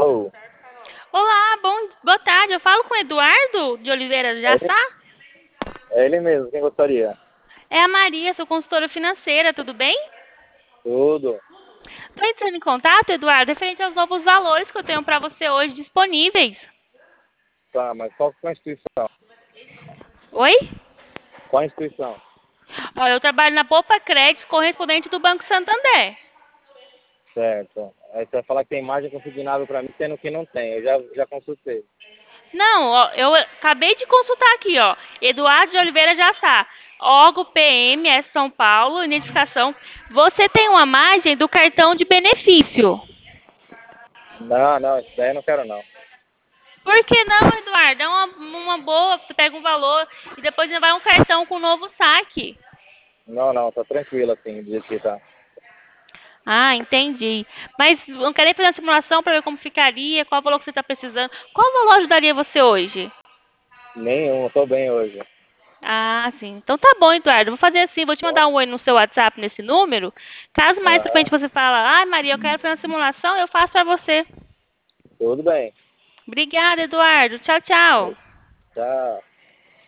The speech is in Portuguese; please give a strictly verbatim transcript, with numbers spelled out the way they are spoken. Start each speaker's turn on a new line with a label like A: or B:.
A: Alô?
B: Olá, bom, boa tarde. Eu falo com o Eduardo de Oliveira
A: É ele,
B: Jaçá?
A: é ele mesmo, quem gostaria?
B: É a Maria, sou consultora financeira, tudo bem?
A: Tudo.
B: Estou entrando em contato, Eduardo, referente aos novos valores que eu tenho para você hoje disponíveis.
A: Tá, mas qual, qual a instituição?
B: Oi?
A: Qual a instituição?
B: Olha, eu trabalho na Poupa Crédito, correspondente do Banco Santander.
A: Certo. Aí você vai falar que tem margem consignável para mim, sendo que não tem. Eu já, já consultei.
B: Não, ó, eu acabei de consultar aqui, ó. Eduardo de Oliveira Jaçá. Órgão P M S São Paulo, identificação. Você tem uma margem do cartão de benefício.
A: Não, não, isso daí eu não quero não.
B: Por que não, Eduardo? É uma, uma boa, você pega um valor e depois ainda vai um cartão com um novo saque.
A: Não, não, tá tranquilo assim, do jeito que tá.
B: Ah, entendi. Mas eu queria fazer uma simulação para ver como ficaria, qual valor que você está precisando. Qual valor ajudaria você hoje?
A: Nenhum, eu tô bem hoje.
B: Ah, sim. Então tá bom, Eduardo. Vou fazer assim, vou te
A: Bom?
B: mandar um oi no seu WhatsApp nesse número. Caso mais pra frente
A: Aham,
B: você fala, ai Maria, eu quero fazer uma simulação, eu faço para você.
A: tudo bem.
B: Obrigada, Eduardo. Tchau, tchau.
A: Tchau.